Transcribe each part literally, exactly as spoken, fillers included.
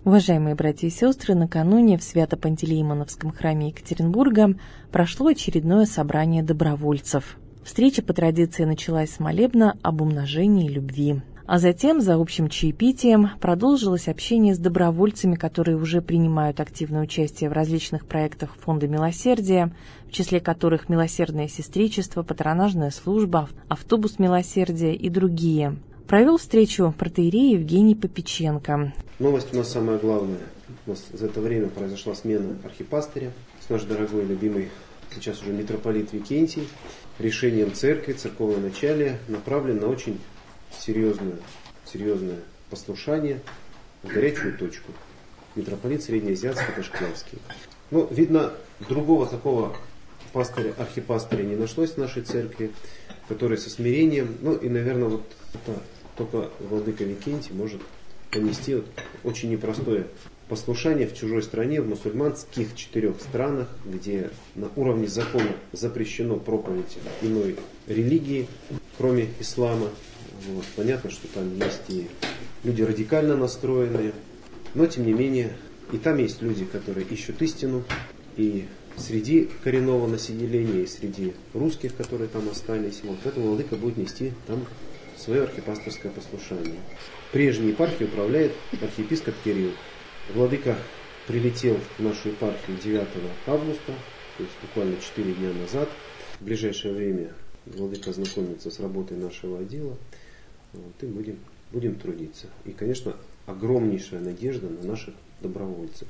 Уважаемые братья и сестры, накануне в Свято-Пантелеимоновском храме Екатеринбурга прошло очередное собрание добровольцев. Встреча по традиции началась с молебна об умножении любви. А затем, за общим чаепитием, продолжилось общение с добровольцами, которые уже принимают активное участие в различных проектах Фонда Милосердия, в числе которых Милосердное сестричество, Патронажная служба, Автобус Милосердия и другие. Провел встречу протоиерей Евгений Попеченко. Новость у нас самая главная. У нас за это время произошла смена архипастыря. Наш дорогой, любимый, сейчас уже митрополит Викентий, решением церкви, церковноначалия направлен на очень серьезное, серьезное послушание в горячую точку. Митрополит Среднеазиатский, Ташкентский. Ну, видно, другого такого пастыря, архипастыря не нашлось в нашей церкви, который со смирением, ну и, наверное, вот это только владыка Викентий может понести вот очень непростое послушание в чужой стране, в мусульманских четырех странах, где на уровне закона запрещено проповедь иной религии, кроме ислама. Вот. Понятно, что там есть и люди радикально настроенные, но тем не менее и там есть люди, которые ищут истину, и среди коренного населения, и среди русских, которые там остались. Вот. Поэтому владыка будет нести там свое архипасторское послушание. Прежней епархией управляет архиепископ Кирилл. Владыка прилетел в нашу епархию девятого августа, то есть буквально четыре дня назад. В ближайшее время владыка ознакомится с работой нашего отдела, вот, и будем, будем трудиться. И, конечно, огромнейшая надежда на наших добровольцев.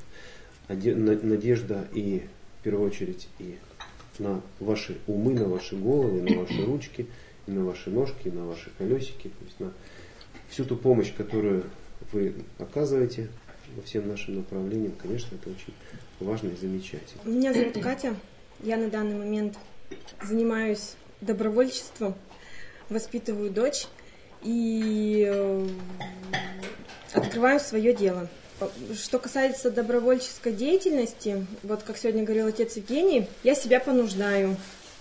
Надежда и, в первую очередь, и на ваши умы, на ваши головы, на ваши ручки, и на ваши ножки, и на ваши колесики, то есть на всю ту помощь, которую вы оказываете по всем нашим направлениям. Конечно, это очень важно и замечательно. Меня зовут Катя. Я на данный момент занимаюсь добровольчеством, воспитываю дочь и открываю свое дело. Что касается добровольческой деятельности, вот как сегодня говорил отец Евгений, я себя понуждаю.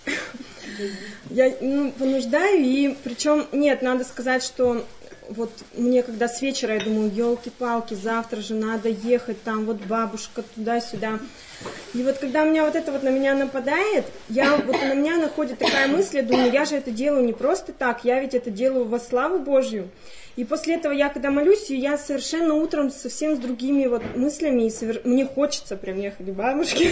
Я ну, понуждаю, и причем, нет, надо сказать, что вот мне когда с вечера, я думаю, елки-палки, завтра же надо ехать, там вот бабушка туда-сюда. И вот когда у меня вот это вот на меня нападает, я, вот на меня находит такая мысль, я думаю, я же это делаю не просто так, я ведь это делаю во славу Божью. И после этого я, когда молюсь, я совершенно утром совсем с другими вот мыслями, и совер... мне хочется прям ехать к бабушке.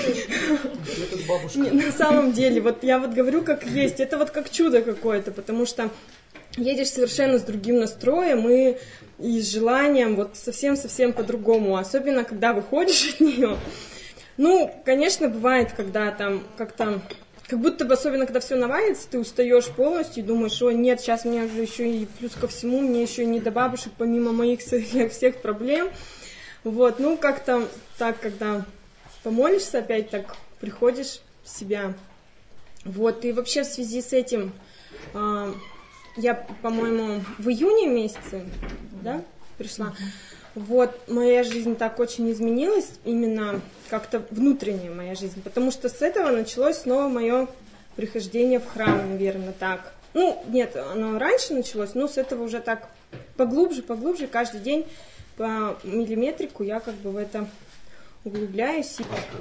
На самом деле, вот я вот говорю, как есть, это вот как чудо какое-то, потому что едешь совершенно с другим настроем и, и с желанием вот совсем-совсем по-другому, особенно когда выходишь от нее. Ну, конечно, бывает, когда там как-то... Как будто бы, особенно когда все навалится, ты устаешь полностью и думаешь, о нет, сейчас мне уже еще и плюс ко всему, мне еще не до бабушек, помимо моих всех, всех проблем. Вот, ну как-то так, когда помолишься опять, так приходишь в себя. Вот, и вообще в связи с этим, э, я, по-моему, в июне месяце, да, пришла. Вот, моя жизнь так очень изменилась, именно как-то внутренняя моя жизнь, потому что с этого началось снова мое прихождение в храм, наверное, так. Ну, нет, оно раньше началось, но с этого уже так поглубже, поглубже, каждый день по миллиметрику я как бы в это углубляюсь.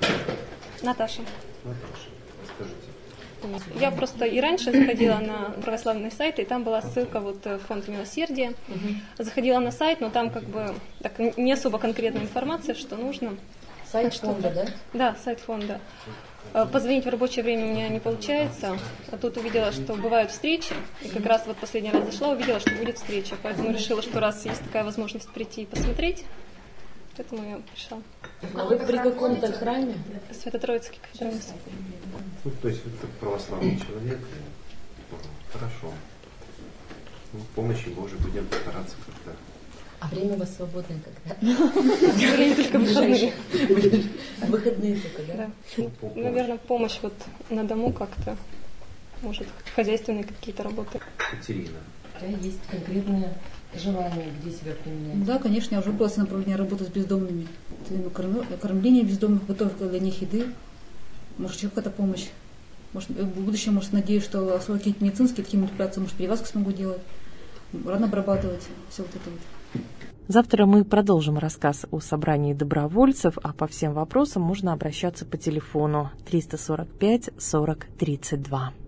Наташа. Наташа, скажите. Я просто и раньше заходила на православный сайт, и там была ссылка вот в фонд Милосердия. Угу. Заходила на сайт, но там как бы так, не особо конкретная информация, что нужно. Сайт фонда, да? Да, сайт фонда. Позвонить в рабочее время у меня не получается. А тут увидела, что бывают встречи. И как раз вот последний раз зашла, увидела, что будет встреча. Поэтому решила, что раз есть такая возможность прийти и посмотреть, поэтому я пришла. А вы при каком-то храме? Свято-Троицкий кафедральный. Ну, то есть вы как православный человек. Хорошо. Ну, в помощи Божией будем постараться как-то. А время у вас свободное когда? Время только выходные. Выходные только, да? Наверное, помощь вот на дому как-то. Может, хозяйственные какие-то работы. Екатерина. У тебя есть конкретное желание, где себя применять? Да, конечно, я уже была направление работы с бездомными. Кормление бездомных, готовка для них еды. Может, еще какая-то помощь. Может, в будущем, может, надеюсь, что особо какие-то медицинские такие манипуляции, может, перевязку смогу делать, рано обрабатывать, все вот это вот. Завтра мы продолжим рассказ о собрании добровольцев, а по всем вопросам можно обращаться по телефону триста сорок пять сорок тридцать два.